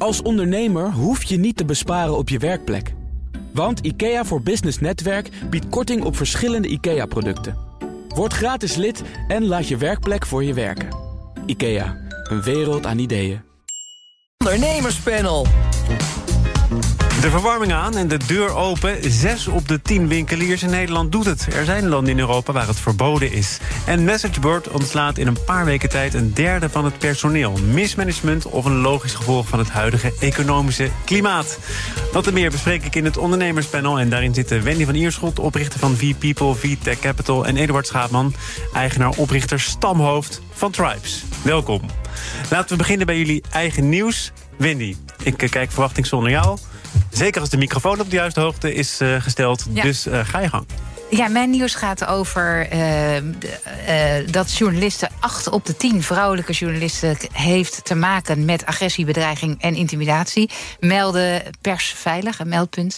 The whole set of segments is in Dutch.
Als ondernemer hoef je niet te besparen op je werkplek. Want IKEA voor Business Netwerk biedt korting op verschillende IKEA-producten. Word gratis lid en laat je werkplek voor je werken. IKEA, een wereld aan ideeën. Ondernemerspanel. De verwarming aan en de deur open. 6 op de 10 winkeliers in Nederland doet het. Er zijn landen in Europa waar het verboden is. En MessageBird ontslaat in een paar weken tijd een derde van het personeel. Mismanagement of een logisch gevolg van het huidige economische klimaat. Dat en meer bespreek ik in het ondernemerspanel. En daarin zitten Wendy van Ierschot, oprichter van V-People, V-Tech Capital... en Eduard Schaapman, eigenaar-oprichter stamhoofd van Tribes. Welkom. Laten we beginnen bij jullie eigen nieuws. Wendy, ik kijk verwachtingsvol naar jou. Zeker als de microfoon op de juiste hoogte is gesteld. Ja. Dus ga je gang. Ja, mijn nieuws gaat over dat journalisten, 8 op de 10 vrouwelijke journalisten, heeft te maken met agressie, bedreiging en intimidatie. Melden Persveilig, een meldpunt.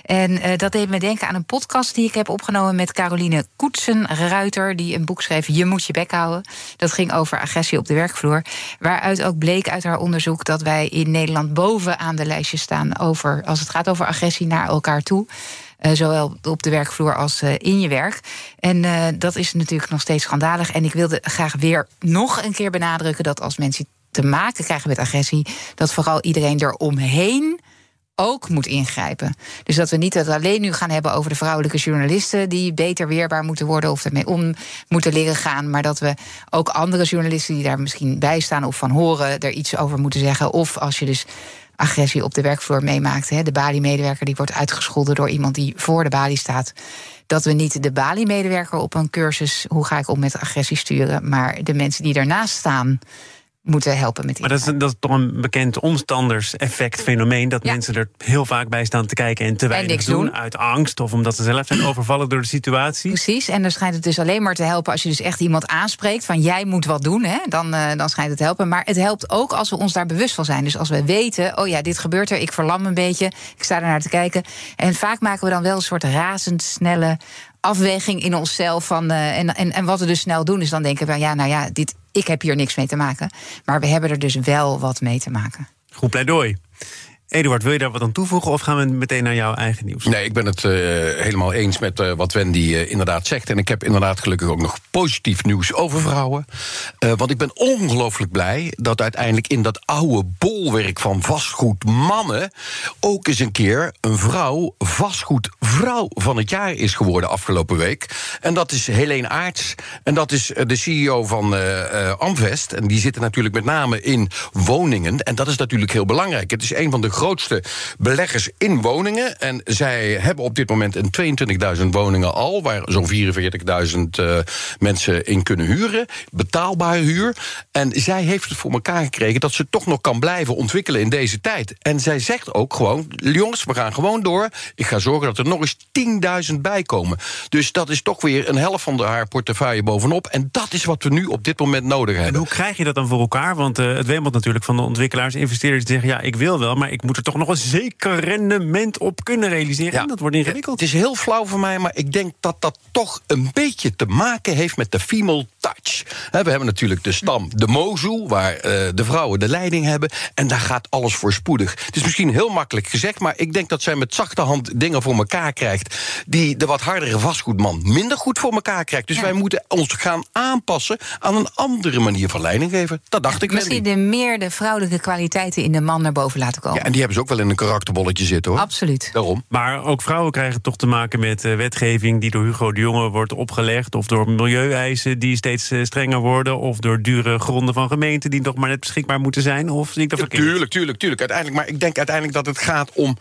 En dat deed me denken aan een podcast die ik heb opgenomen met Caroline Koetsen-Ruiter, die een boek schreef, Je moet je bek houden. Dat ging over agressie op de werkvloer. Waaruit ook bleek uit haar onderzoek dat wij in Nederland bovenaan de lijstjes staan over, als het gaat over agressie naar elkaar toe. Zowel op de werkvloer als in je werk. En dat is natuurlijk nog steeds schandalig. En ik wilde graag weer nog een keer benadrukken dat als mensen te maken krijgen met agressie, dat vooral iedereen eromheen ook moet ingrijpen. Dus dat we niet het alleen nu gaan hebben over de vrouwelijke journalisten die beter weerbaar moeten worden of ermee om moeten leren gaan, maar dat we ook andere journalisten die daar misschien bij staan of van horen er iets over moeten zeggen. Of als je dus agressie op de werkvloer meemaakt, de Bali-medewerker die wordt uitgescholden door iemand die voor de balie staat, dat we niet de Bali-medewerker op een cursus hoe ga ik om met agressie sturen, maar de mensen die daarnaast staan moeten helpen met die. Maar dat is toch een bekend omstanders-effect-fenomeen, dat mensen er heel vaak bij staan te kijken en te weinig doen uit angst of omdat ze zelf zijn overvallen door de situatie. Precies, en dan schijnt het dus alleen maar te helpen als je dus echt iemand aanspreekt van jij moet wat doen, dan schijnt het te helpen. Maar het helpt ook als we ons daar bewust van zijn. Dus als we weten, oh ja, dit gebeurt er, ik verlam een beetje, ik sta er naar te kijken. En vaak maken we dan wel een soort razendsnelle afweging in onszelf van en wat we dus snel doen is dan denken we ik heb hier niks mee te maken. Maar we hebben er dus wel wat mee te maken. Goed pleidooi. Eduard, wil je daar wat aan toevoegen of gaan we meteen naar jouw eigen nieuws? Nee, ik ben het helemaal eens met wat Wendy inderdaad zegt. En ik heb inderdaad gelukkig ook nog positief nieuws over vrouwen. Want ik ben ongelooflijk blij dat uiteindelijk in dat oude bolwerk van vastgoedmannen ook eens een keer een vrouw vastgoedvrouw van het jaar is geworden afgelopen week. En dat is Helene Aerts. En dat is de CEO van Amvest. En die zitten natuurlijk met name in woningen. En dat is natuurlijk heel belangrijk. Het is een van de grootste beleggers in woningen. En zij hebben op dit moment een 22.000 woningen al, waar zo'n 44.000 mensen in kunnen huren. Betaalbare huur. En zij heeft het voor elkaar gekregen dat ze toch nog kan blijven ontwikkelen in deze tijd. En zij zegt ook gewoon, jongens, we gaan gewoon door. Ik ga zorgen dat er nog eens 10.000 bij komen. Dus dat is toch weer een helft van haar portefeuille bovenop. En dat is wat we nu op dit moment nodig hebben. En hoe krijg je dat dan voor elkaar? Want het wemelt natuurlijk van de ontwikkelaars, investeerders die zeggen, ja, ik wil wel, maar ik moet er toch nog een zeker rendement op kunnen realiseren. Ja, dat wordt ingewikkeld. Het is heel flauw voor mij, maar ik denk dat dat toch een beetje te maken heeft met de female touch. We hebben natuurlijk de stam, de Mozu, waar de vrouwen de leiding hebben. En daar gaat alles voorspoedig. Het is misschien heel makkelijk gezegd, maar ik denk dat zij met zachte hand dingen voor elkaar krijgt die de wat hardere vastgoedman minder goed voor elkaar krijgt. Dus wij moeten ons gaan aanpassen aan een andere manier van leiding geven. Dat dacht ik. Misschien meer de vrouwelijke kwaliteiten in de man naar boven laten komen. Ja, en die hebben ze ook wel in een karakterbolletje zitten, hoor. Absoluut. Daarom. Maar ook vrouwen krijgen toch te maken met wetgeving die door Hugo de Jonge wordt opgelegd, of door milieueisen die steeds strenger worden, of door dure gronden van gemeenten die nog maar net beschikbaar moeten zijn. Of zie ik dat verkeerd? Tuurlijk. Uiteindelijk, maar ik denk uiteindelijk dat het gaat om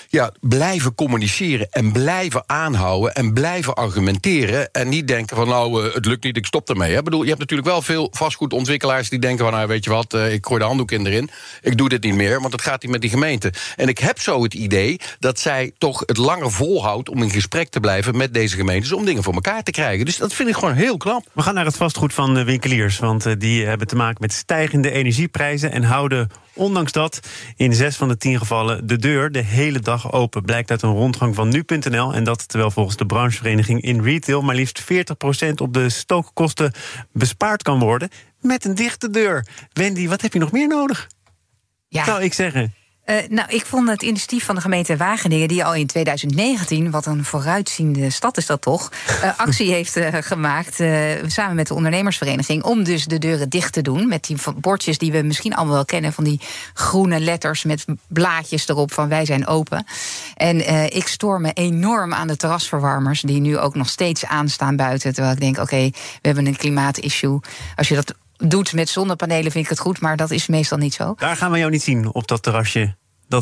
blijven communiceren en blijven aanhouden en blijven argumenteren en niet denken van het lukt niet, ik stop ermee. Ik bedoel, je hebt natuurlijk wel veel vastgoedontwikkelaars die denken van weet je wat, ik gooi de handdoek erin, ik doe dit niet meer, want het gaat niet met die gemeente. En ik heb zo het idee dat zij toch het langer volhoudt om in gesprek te blijven met deze gemeentes om dingen voor elkaar te krijgen. Dus dat vind ik gewoon heel knap. We gaan naar het vastgoed van de winkeliers, want die hebben te maken met stijgende energieprijzen en houden ondanks dat in 6 van de 10 gevallen de deur de hele dag open. Blijkt uit een rondgang van nu.nl. En dat terwijl volgens de branchevereniging in retail maar liefst 40% op de stookkosten bespaard kan worden met een dichte deur. Wendy, wat heb je nog meer nodig? Ja. Zou ik zeggen. Ik vond het initiatief van de gemeente Wageningen, die al in 2019, wat een vooruitziende stad is dat toch, actie heeft gemaakt, samen met de ondernemersvereniging, om dus de deuren dicht te doen met die bordjes die we misschien allemaal wel kennen, van die groene letters met blaadjes erop van wij zijn open. En ik stoor me enorm aan de terrasverwarmers die nu ook nog steeds aanstaan buiten, terwijl ik denk, oké, we hebben een klimaatissue. Als je dat doet met zonnepanelen vind ik het goed, maar dat is meestal niet zo. Daar gaan we jou niet zien op dat terrasje.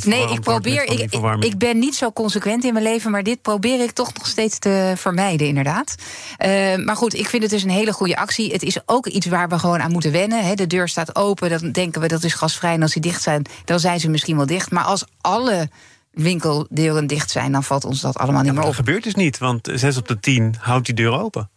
Ik ben niet zo consequent in mijn leven, maar dit probeer ik toch nog steeds te vermijden, inderdaad. Maar goed, ik vind het dus een hele goede actie. Het is ook iets waar we gewoon aan moeten wennen. Hè. De deur staat open, dan denken we dat is gasvrij. En als die dicht zijn, dan zijn ze misschien wel dicht. Maar als alle winkeldeuren dicht zijn, dan valt ons dat allemaal niet meer op. Dat gebeurt dus niet, want 6 op de 10 houdt die deur open.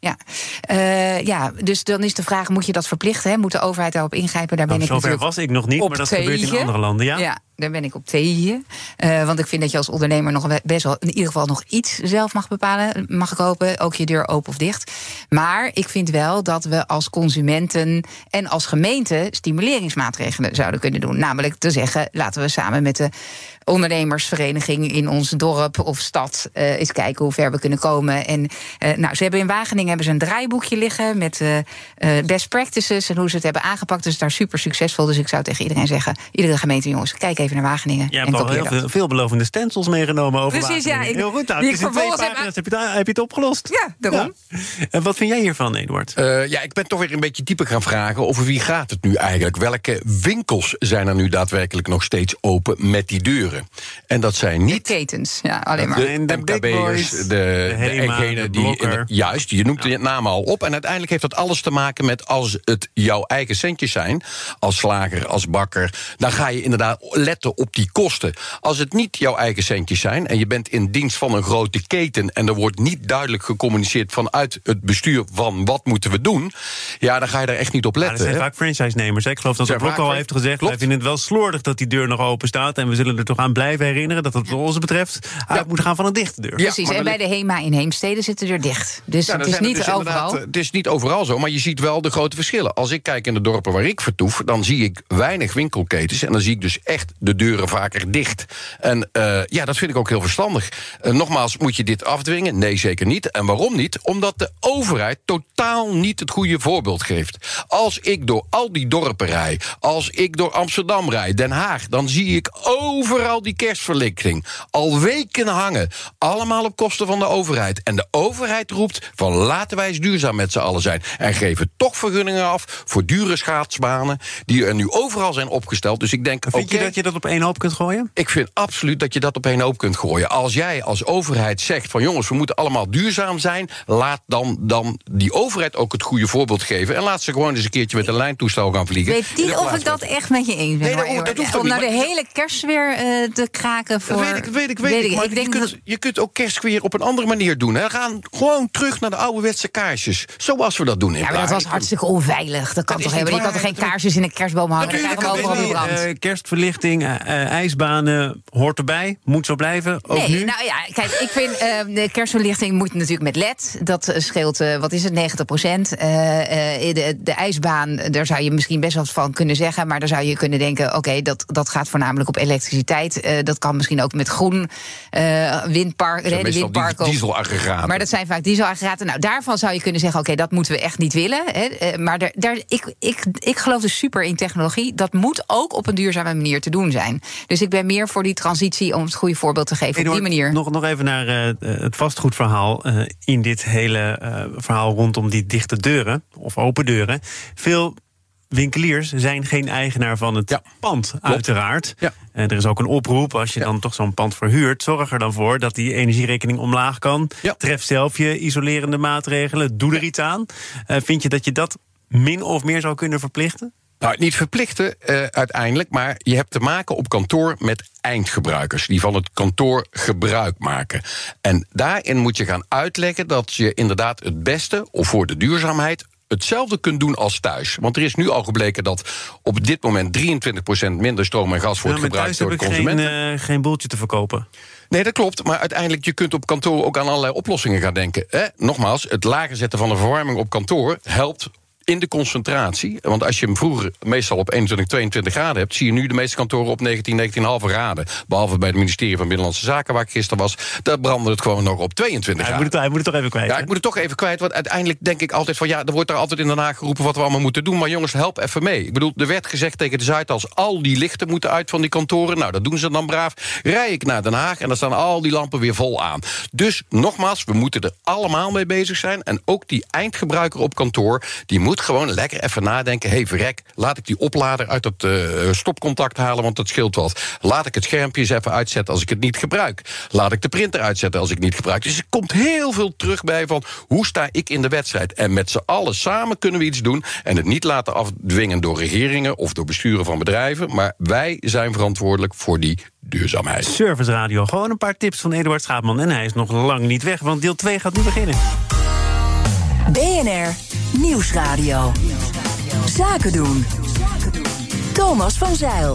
Dus dan is de vraag, moet je dat verplichten? Hè? Moet de overheid daarop ingrijpen? Daar ben ik zover was ik nog niet, maar dat gebeurt in andere landen, ja? Daar ben ik op tegen. Want ik vind dat je als ondernemer nog best wel in ieder geval nog iets zelf mag bepalen. Mag ik hopen, ook je deur open of dicht. Maar ik vind wel dat we als consumenten en als gemeente stimuleringsmaatregelen zouden kunnen doen. Namelijk te zeggen, laten we samen met de ondernemersvereniging in ons dorp of stad eens kijken hoe ver we kunnen komen. En ze hebben in Wageningen een draaiboekje liggen met best practices en hoe ze het hebben aangepakt. Dus daar super succesvol. Dus ik zou tegen iedereen zeggen, iedere gemeente, jongens, kijk even naar Wageningen. Je hebt al heel veelbelovende stencils meegenomen over Wageningen. Precies, heel goed. Nou, in 2 pagina's heb je het opgelost. Ja, daarom. Ja. En wat vind jij hiervan, Eduard? Ik ben toch weer een beetje dieper gaan vragen over wie gaat het nu eigenlijk? Welke winkels zijn er nu daadwerkelijk nog steeds open met die deuren? En dat zijn niet de ketens, alleen maar. De MKB'ers, de HEMA, degene die juist, je noemt de namen al op. En uiteindelijk heeft dat alles te maken met als het jouw eigen centjes zijn, als slager, als bakker, dan ga je inderdaad letten op die kosten. Als het niet jouw eigen centjes zijn en je bent in dienst van een grote keten en er wordt niet duidelijk gecommuniceerd vanuit het bestuur van wat moeten we doen, dan ga je daar echt niet op letten. Er zijn vaak franchise-nemers. Ik geloof dat de Blok al heeft gezegd, wij vinden het wel slordig dat die deur nog open staat en we zullen er toch aan blijven herinneren dat het wat ons betreft uit moet gaan van een dichte deur. Precies, en bij de HEMA in Heemstede zit de deur dicht. Dus het is niet overal. Het is niet overal zo, maar je ziet wel de grote verschillen. Als ik kijk in de dorpen waar ik vertoef, dan zie ik weinig winkelketens en dan zie ik dus echt de deuren vaker dicht. En dat vind ik ook heel verstandig. Nogmaals, moet je dit afdwingen? Nee, zeker niet. En waarom niet? Omdat de overheid totaal niet het goede voorbeeld geeft. Als ik door al die dorpen rij, als ik door Amsterdam rij, Den Haag, dan zie ik overal die kerstverlichting al weken hangen. Allemaal op kosten van de overheid. En de overheid roept van laten wij eens duurzaam met z'n allen zijn. En geven toch vergunningen af voor dure schaatsbanen die er nu overal zijn opgesteld. Dus ik denk, vind je dat je dat op één hoop kunt gooien? Ik vind absoluut dat je dat op één hoop kunt gooien. Als jij als overheid zegt van jongens, we moeten allemaal duurzaam zijn, laat dan die overheid ook het goede voorbeeld geven. En laat ze gewoon eens een keertje met een lijntoestel gaan vliegen. Ik weet niet of ik dat echt met je eens ben. Om nou de hele kerstsfeer te kraken voor. Weet ik. Maar je kunt ook kerstweer op een andere manier doen. Hè. Gaan gewoon terug naar de ouderwetse kaarsjes. Zoals we dat doen in maar dat was hartstikke onveilig. Dat kan toch helemaal niet. Je kan toch geen kaarsjes in een kerstboom hangen? Dan krijgen we overal weer brand. Kerstverlichting, ijsbanen hoort erbij. Moet zo blijven, ook nu? Nou ja, kijk, ik vind de kerstverlichting moet natuurlijk met LED. Dat scheelt, 90%. De ijsbaan, daar zou je misschien best wat van kunnen zeggen. Maar daar zou je kunnen denken, oké, dat gaat voornamelijk op elektriciteit. Dat kan misschien ook met groen windpark, windparken. Dieselaggregaten. Maar dat zijn vaak dieselaggregaten. Nou, daarvan zou je kunnen zeggen, oké, dat moeten we echt niet willen. Maar ik geloof dus super in technologie. Dat moet ook op een duurzame manier te doen zijn. Dus ik ben meer voor die transitie om het goede voorbeeld te geven op die manier. Nog even naar het vastgoedverhaal in dit hele verhaal rondom die dichte deuren of open deuren. Veel winkeliers zijn geen eigenaar van het pand, uiteraard. Ja. Er is ook een oproep, als je dan toch zo'n pand verhuurt, zorg er dan voor dat die energierekening omlaag kan. Ja. Tref zelf je isolerende maatregelen, doe er iets aan. Vind je dat je dat min of meer zou kunnen verplichten? Nou, niet verplichten uiteindelijk, maar je hebt te maken op kantoor met eindgebruikers die van het kantoor gebruik maken. En daarin moet je gaan uitleggen dat je inderdaad het beste, of voor de duurzaamheid, hetzelfde kunt doen als thuis. Want er is nu al gebleken dat op dit moment 23% minder stroom en gas wordt gebruikt door de consumenten. Thuis heb ik geen boeltje te verkopen. Nee, dat klopt, maar uiteindelijk je kunt op kantoor ook aan allerlei oplossingen gaan denken. Nogmaals, het lager zetten van de verwarming op kantoor helpt in de concentratie. Want als je hem vroeger meestal op 21, 22 graden hebt, zie je nu de meeste kantoren op 19, 19,5 graden. Behalve bij het ministerie van Binnenlandse Zaken, waar ik gisteren was, daar brandde het gewoon nog op 22 graden. Hij moet het toch even kwijt. Ja, ik moet het toch even kwijt, want uiteindelijk denk ik altijd van, er wordt er altijd in Den Haag geroepen wat we allemaal moeten doen, maar jongens, help even mee. Ik bedoel, er werd gezegd tegen de Zuidas, al die lichten moeten uit van die kantoren. Nou, dat doen ze dan braaf. Rij ik naar Den Haag en dan staan al die lampen weer vol aan. Dus, nogmaals, we moeten er allemaal mee bezig zijn. En ook die eindgebruiker op kantoor, die moet gewoon lekker even nadenken. Hé, verrek, laat ik die oplader uit het stopcontact halen, want dat scheelt wat. Laat ik het schermpje eens even uitzetten als ik het niet gebruik. Laat ik de printer uitzetten als ik niet gebruik. Dus er komt heel veel terug bij van, hoe sta ik in de wedstrijd? En met z'n allen samen kunnen we iets doen en het niet laten afdwingen door regeringen of door besturen van bedrijven. Maar wij zijn verantwoordelijk voor die duurzaamheid. Service Radio, gewoon een paar tips van Eduard Schaapman. En hij is nog lang niet weg, want deel 2 gaat nu beginnen. BNR Nieuwsradio. Zaken doen. Thomas van Zijl.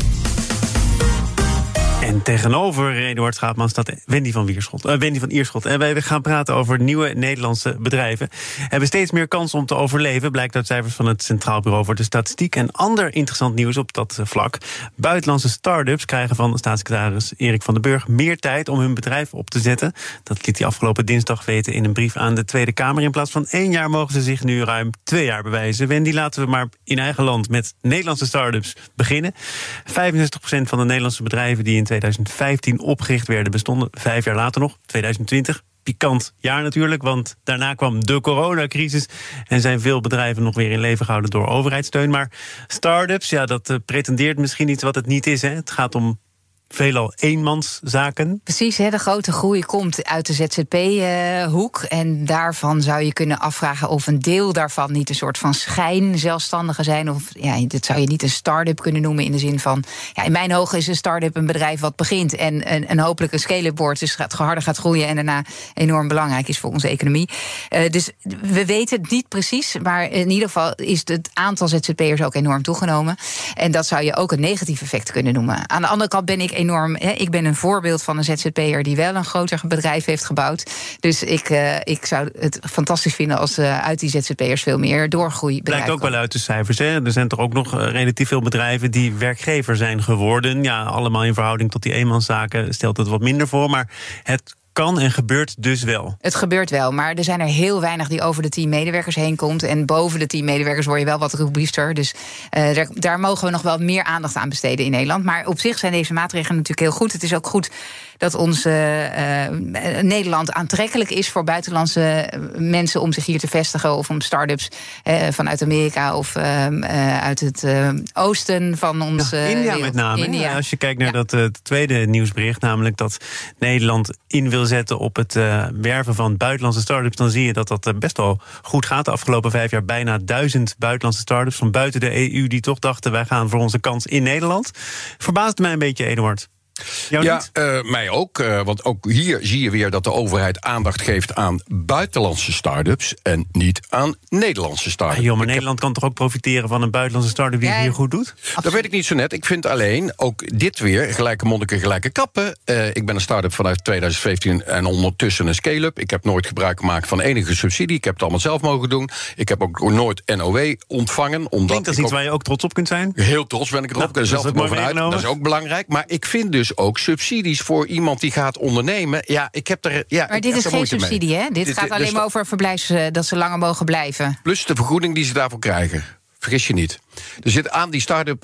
En tegenover Eduard Schaapman staat Wendy van Ierschot. En wij gaan praten over nieuwe Nederlandse bedrijven. Hebben steeds meer kans om te overleven, blijkt uit cijfers van het Centraal Bureau voor de Statistiek. En ander interessant nieuws op dat vlak. Buitenlandse start-ups krijgen van staatssecretaris Erik van den Burg meer tijd om hun bedrijf op te zetten. Dat liet hij afgelopen dinsdag weten in een brief aan de Tweede Kamer. In plaats van 1 jaar mogen ze zich nu ruim 2 jaar bewijzen. Wendy, laten we maar in eigen land met Nederlandse start-ups beginnen. 65% van de Nederlandse bedrijven die in 2015 opgericht werden, bestonden 5 jaar later nog, 2020. Pikant jaar natuurlijk, want daarna kwam de coronacrisis en zijn veel bedrijven nog weer in leven gehouden door overheidssteun. Maar start-ups, dat pretendeert misschien iets wat het niet is. Hè? Het gaat om veelal eenmanszaken. Precies, de grote groei komt uit de ZZP-hoek. En daarvan zou je kunnen afvragen of een deel daarvan niet een soort van schijnzelfstandigen zijn. Of dit zou je niet een start-up kunnen noemen in de zin van, in mijn ogen is een start-up een bedrijf wat begint en hopelijk een scale-up wordt, dus harder gaat groeien en daarna enorm belangrijk is voor onze economie. Dus we weten het niet precies, maar in ieder geval is het aantal ZZP'ers ook enorm toegenomen. En dat zou je ook een negatief effect kunnen noemen. Aan de andere kant ben ik ik ben een voorbeeld van een ZZP'er die wel een groter bedrijf heeft gebouwd. Dus ik zou het fantastisch vinden als uit die ZZP'ers veel meer doorgroei bedrijven. Blijkt ook wel uit de cijfers. Hè? Er zijn toch ook nog relatief veel bedrijven die werkgever zijn geworden. Ja, allemaal in verhouding tot die eenmanszaken stelt het wat minder voor. Maar het kan en gebeurt dus wel. Het gebeurt wel, maar er zijn er heel weinig die over de 10 medewerkers heen komt. En boven de 10 medewerkers word je wel wat robuuster. Dus daar mogen we nog wel meer aandacht aan besteden in Nederland. Maar op zich zijn deze maatregelen natuurlijk heel goed. Het is ook goed dat ons Nederland aantrekkelijk is voor buitenlandse mensen om zich hier te vestigen, of om start-ups vanuit Amerika of uit het oosten van ons India met name. India. Als je kijkt naar dat tweede nieuwsbericht, namelijk dat Nederland in wil zetten op het werven van buitenlandse start-ups, dan zie je dat dat best wel goed gaat. De afgelopen 5 jaar bijna 1000 buitenlandse start-ups van buiten de EU die toch dachten, wij gaan voor onze kans in Nederland. Verbaast mij een beetje, Eduard. Mij ook. Want ook hier zie je weer dat de overheid aandacht geeft aan buitenlandse start-ups en niet aan Nederlandse start-ups. Maar Nederland kan toch ook profiteren van een buitenlandse start-up die het hier goed doet? Absoluut. Dat weet ik niet zo net. Ik vind alleen, ook dit weer, gelijke monniken, gelijke kappen. Ik ben een start-up vanuit 2015 en ondertussen een scale-up. Ik heb nooit gebruik gemaakt van enige subsidie. Ik heb het allemaal zelf mogen doen. Ik heb ook nooit NOW ontvangen. Klinkt dat iets waar je ook trots op kunt zijn? Heel trots ben ik erop. Dat zelf bovenuit. Dat is ook belangrijk. Maar ik vind dus ook subsidies voor iemand die gaat ondernemen. Ik heb er. Maar dit is geen subsidie, hè? Dit gaat alleen maar over dat ze langer mogen blijven. Plus de vergoeding die ze daarvoor krijgen. Vergis je niet. Er zit aan die start-up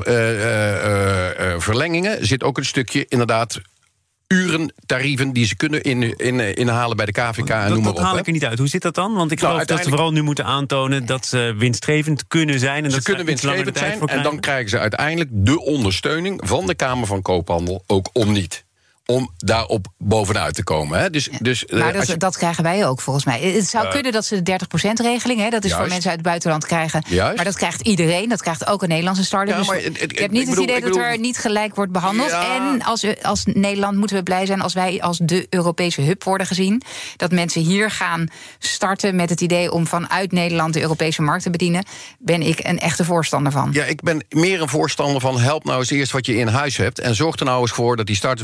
verlengingen zit ook een stukje inderdaad urentarieven die ze kunnen inhalen bij de KVK en noem maar op. Dat haal ik er niet uit. Hoe zit dat dan? Want ik geloof dat ze vooral nu moeten aantonen dat ze winstgevend kunnen zijn. En ze kunnen winstgevend zijn en dan krijgen ze uiteindelijk de ondersteuning van de Kamer van Koophandel ook om daarop bovenuit te komen. Hè? Maar dat krijgen wij ook, volgens mij. Het zou kunnen dat ze de 30%-regeling, dat is juist voor mensen uit het buitenland krijgen. Juist. Maar dat krijgt iedereen. Dat krijgt ook een Nederlandse start-up. Ja, ik heb niet het idee dat er niet gelijk wordt behandeld. Ja. En als Nederland moeten we blij zijn als wij als de Europese hub worden gezien. Dat mensen hier gaan starten met het idee om vanuit Nederland de Europese markt te bedienen. Ben ik een echte voorstander van. Ja, ik ben meer een voorstander van help nou eens eerst wat je in huis hebt. En zorg er nou eens voor dat die start-ups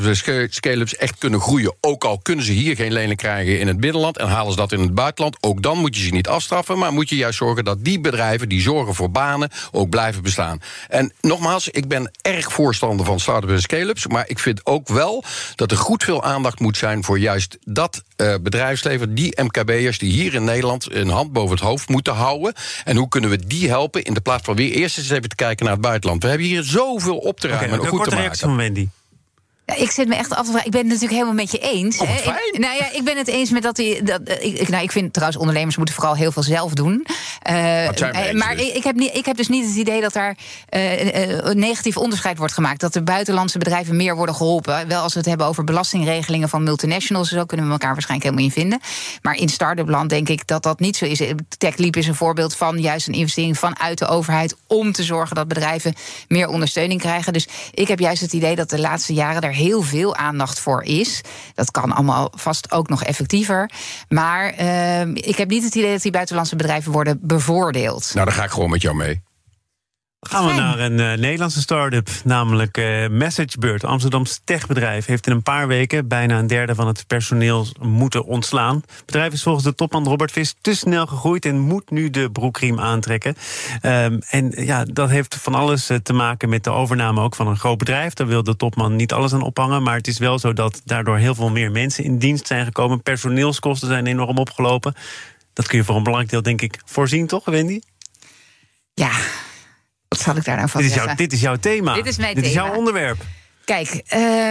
scale-ups echt kunnen groeien. Ook al kunnen ze hier geen lening krijgen in het binnenland en halen ze dat in het buitenland. Ook dan moet je ze niet afstraffen, maar moet je juist zorgen dat die bedrijven die zorgen voor banen ook blijven bestaan. En nogmaals, ik ben erg voorstander van start-ups en scale-ups, maar ik vind ook wel dat er goed veel aandacht moet zijn voor juist dat bedrijfsleven, die MKB'ers die hier in Nederland een hand boven het hoofd moeten houden. En hoe kunnen we die helpen in de plaats van weer eerst eens even te kijken naar het buitenland. We hebben hier zoveel op te ruimen en ook goed te maken. Van Wendy. Ja, ik zit me echt af te vragen. Ik ben het natuurlijk helemaal met je eens. Ik ben het eens met ik vind trouwens, ondernemers moeten vooral heel veel zelf doen. Maar ik heb dus niet het idee dat daar een negatief onderscheid wordt gemaakt. Dat de buitenlandse bedrijven meer worden geholpen. Wel als we het hebben over belastingregelingen van multinationals. Zo kunnen we elkaar waarschijnlijk helemaal in vinden. Maar in start-up land denk ik dat dat niet zo is. TechLeap is een voorbeeld van juist een investering vanuit de overheid om te zorgen dat bedrijven meer ondersteuning krijgen. Dus ik heb juist het idee dat de laatste jaren daar heel veel aandacht voor is. Dat kan allemaal vast ook nog effectiever. Maar ik heb niet het idee dat die buitenlandse bedrijven worden bevoordeeld. Nou, dan ga ik gewoon met jou mee. Gaan we naar een Nederlandse start-up, namelijk MessageBird. Amsterdams techbedrijf heeft in een paar weken bijna een derde van het personeel moeten ontslaan. Het bedrijf is volgens de topman Robert Vis te snel gegroeid en moet nu de broekriem aantrekken. Dat heeft van alles te maken met de overname ook van een groot bedrijf. Daar wil de topman niet alles aan ophangen, maar het is wel zo dat daardoor heel veel meer mensen in dienst zijn gekomen. Personeelskosten zijn enorm opgelopen. Dat kun je voor een belangrijk deel, denk ik, voorzien, toch, Wendy? Ja. Wat zal ik daar nou van zeggen? Dit is jouw thema. Dit is mijn thema. Dit is jouw onderwerp. Kijk,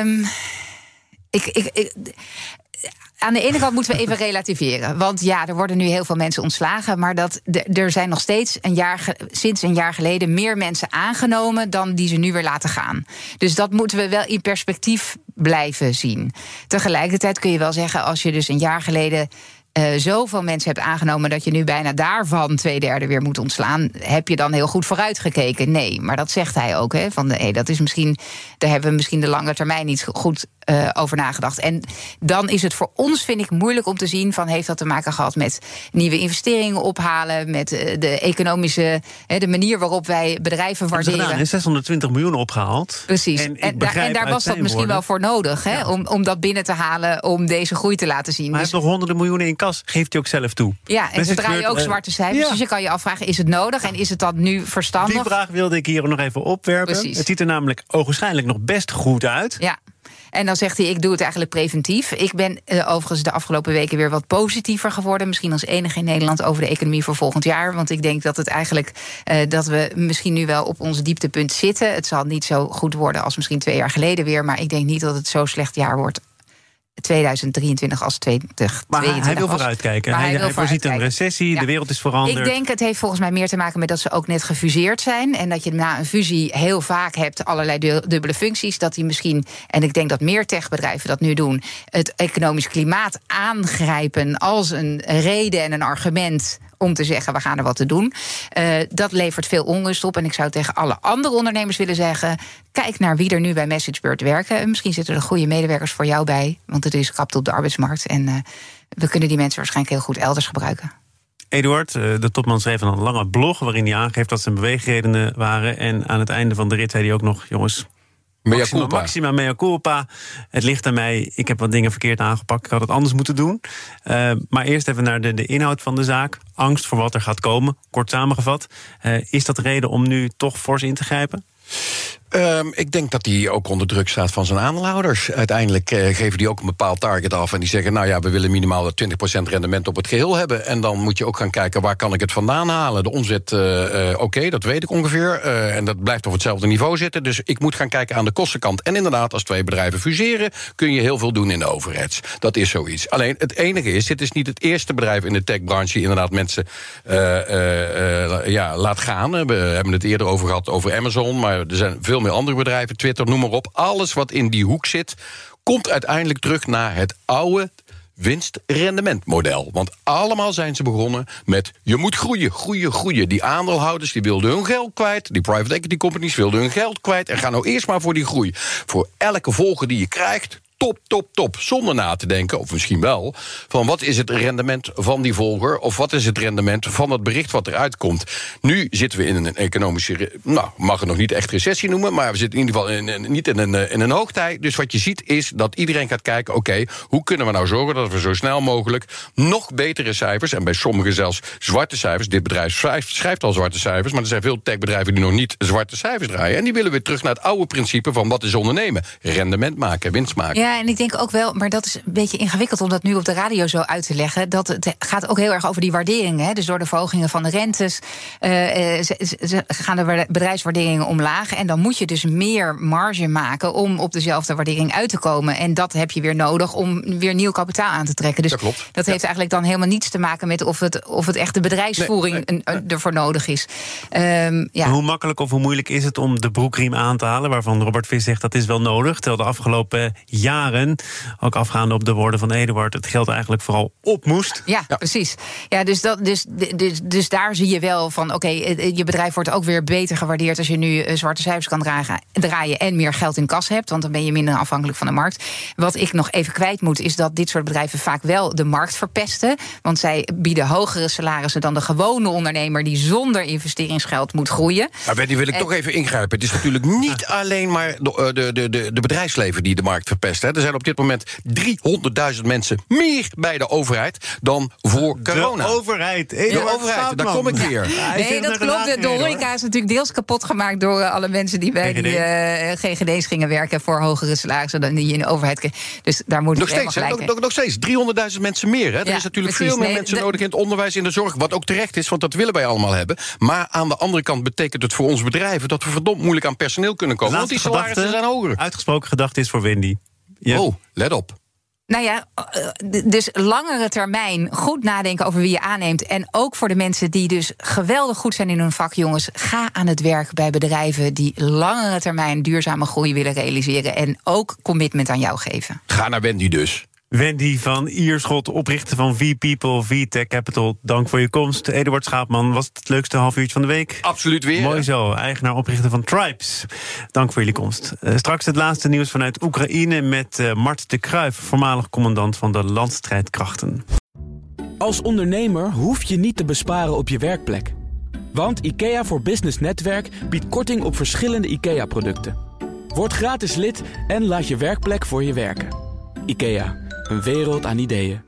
aan de ene kant moeten we even relativeren. Want ja, er worden nu heel veel mensen ontslagen. Maar er zijn nog steeds sinds een jaar geleden meer mensen aangenomen dan die ze nu weer laten gaan. Dus dat moeten we wel in perspectief blijven zien. Tegelijkertijd kun je wel zeggen, als je dus een jaar geleden zoveel mensen hebt aangenomen dat je nu bijna daarvan 2/3 weer moet ontslaan, heb je dan heel goed vooruitgekeken? Nee, maar dat zegt hij ook. Dat is misschien, daar hebben we misschien de lange termijn niet goed over nagedacht. En dan is het voor ons, vind ik, moeilijk om te zien van, heeft dat te maken gehad met nieuwe investeringen ophalen, met de economische, de manier waarop wij bedrijven waarderen. Gedaan, 620 miljoen opgehaald. Precies. En daar was dat misschien wel voor nodig, om dat binnen te halen, om deze groei te laten zien. Maar hij heeft nog honderden miljoenen in kas, geeft hij ook zelf toe. Ja, en ze draaien ook zwarte cijfers. Ja. Dus je kan je afvragen, is het nodig en is het dan nu verstandig? Die vraag wilde ik hier nog even opwerpen. Precies. Het ziet er namelijk ogenschijnlijk nog best goed uit. Ja. En dan zegt hij, ik doe het eigenlijk preventief. Ik ben overigens de afgelopen weken weer wat positiever geworden. Misschien als enige in Nederland over de economie voor volgend jaar. Want ik denk dat het eigenlijk dat we misschien nu wel op ons dieptepunt zitten. Het zal niet zo goed worden als misschien 2 jaar geleden weer. Maar ik denk niet dat het zo slecht jaar wordt 2023 als 2022. Maar hij wil vooruitkijken. Hij voorziet een recessie, de wereld is veranderd. Ik denk, het heeft volgens mij meer te maken met dat ze ook net gefuseerd zijn. En dat je na een fusie heel vaak hebt allerlei dubbele functies. Dat die misschien, en ik denk dat meer techbedrijven dat nu doen, het economisch klimaat aangrijpen als een reden en een argument om te zeggen, we gaan er wat te doen. Dat levert veel onrust op. En ik zou tegen alle andere ondernemers willen zeggen, kijk naar wie er nu bij MessageBird werken. Misschien zitten er goede medewerkers voor jou bij, want het is krapte op de arbeidsmarkt. En we kunnen die mensen waarschijnlijk heel goed elders gebruiken. Eduard, de topman, schreef een lange blog waarin hij aangeeft dat zijn beweegredenen waren. En aan het einde van de rit zei hij ook nog, jongens, Maxima mea culpa. Het ligt aan mij. Ik heb wat dingen verkeerd aangepakt. Ik had het anders moeten doen. Maar eerst even naar de inhoud van de zaak. Angst voor wat er gaat komen. Kort samengevat. Is dat de reden om nu toch fors in te grijpen? Ik denk dat hij ook onder druk staat van zijn aandeelhouders. Uiteindelijk geven die ook een bepaald target af en die zeggen, nou ja, we willen minimaal 20% rendement op het geheel hebben. En dan moet je ook gaan kijken, waar kan ik het vandaan halen? De omzet, oké, dat weet ik ongeveer. En dat blijft op hetzelfde niveau zitten. Dus ik moet gaan kijken aan de kostenkant. En inderdaad, als 2 bedrijven fuseren, kun je heel veel doen in de overheads. Dat is zoiets. Alleen het enige is, dit is niet het eerste bedrijf in de techbranche die inderdaad mensen laat gaan. We hebben het eerder over gehad over Amazon, maar er zijn veel meer andere bedrijven, Twitter, noem maar op. Alles wat in die hoek zit, komt uiteindelijk terug naar het oude winstrendementmodel. Want allemaal zijn ze begonnen met, je moet groeien. Die aandeelhouders die wilden hun geld kwijt. Die private equity companies wilden hun geld kwijt. En ga nou eerst maar voor die groei. Voor elke volger die je krijgt, top. Zonder na te denken, of misschien wel, van wat is het rendement van die volger, of wat is het rendement van het bericht wat eruit komt. Nu zitten we in een economische, mag het nog niet echt recessie noemen, maar we zitten in ieder geval niet in een hoogtij. Dus wat je ziet is dat iedereen gaat kijken, oké, hoe kunnen we nou zorgen dat we zo snel mogelijk nog betere cijfers, en bij sommigen zelfs zwarte cijfers, dit bedrijf schrijft al zwarte cijfers, maar er zijn veel techbedrijven die nog niet zwarte cijfers draaien. En die willen weer terug naar het oude principe van wat is ondernemen? Rendement maken, winst maken. Ja, en ik denk ook wel, maar dat is een beetje ingewikkeld om dat nu op de radio zo uit te leggen. Dat het gaat ook heel erg over die waarderingen. Hè? Dus door de verhogingen van de rentes gaan de bedrijfswaarderingen omlaag. En dan moet je dus meer marge maken om op dezelfde waardering uit te komen. En dat heb je weer nodig om weer nieuw kapitaal aan te trekken. Dus dat heeft eigenlijk dan helemaal niets te maken met of het echt de bedrijfsvoering ervoor nodig is. Hoe makkelijk of hoe moeilijk is het om de broekriem aan te halen, waarvan Robert Vis zegt dat is wel nodig, terwijl de afgelopen jaren, ook afgaande op de woorden van Eduard, het geld eigenlijk vooral op moest. Ja, precies. Ja, dus daar zie je wel van, oké, je bedrijf wordt ook weer beter gewaardeerd als je nu zwarte cijfers kan draaien en meer geld in kas hebt, want dan ben je minder afhankelijk van de markt. Wat ik nog even kwijt moet, is dat dit soort bedrijven vaak wel de markt verpesten, want zij bieden hogere salarissen dan de gewone ondernemer die zonder investeringsgeld moet groeien. Maar die wil ik toch even ingrijpen. Het is natuurlijk niet alleen maar de bedrijfsleven die de markt verpest. Hè. Er zijn op dit moment 300.000 mensen meer bij de overheid dan voor corona. De overheid, daar kom ik weer. Nee, dat klopt. De horeca is natuurlijk deels kapot gemaakt door alle mensen die bij die GGD's gingen werken voor hogere salarissen dan die je in de overheid kregen. Dus daar moet ik helemaal gelijk. Nog steeds 300.000 mensen meer. Hè. Er is natuurlijk veel meer mensen nodig in het onderwijs, in de zorg. Wat ook terecht is, want dat willen wij allemaal hebben. Maar aan de andere kant betekent het voor ons bedrijven dat we verdomd moeilijk aan personeel kunnen komen. Want die salarissen zijn hoger. Uitgesproken gedachte is voor Wendy. Ja. Oh, let op. Nou ja, dus langere termijn goed nadenken over wie je aanneemt. En ook voor de mensen die dus geweldig goed zijn in hun vak, jongens, ga aan het werk bij bedrijven die langere termijn duurzame groei willen realiseren. En ook commitment aan jou geven. Ga naar Wendy dus. Wendy van Ierschot, oprichter van V-People, V-Tech Capital. Dank voor je komst. Eduard Schaapman, was het leukste halfuurtje van de week? Absoluut weer. Mooi zo, eigenaar, oprichter van Tribes. Dank voor jullie komst. Straks het laatste nieuws vanuit Oekraïne met Mart de Kruijf, voormalig commandant van de landstrijdkrachten. Als ondernemer hoef je niet te besparen op je werkplek. Want IKEA voor Business Netwerk biedt korting op verschillende IKEA-producten. Word gratis lid en laat je werkplek voor je werken. IKEA, een wereld aan ideeën.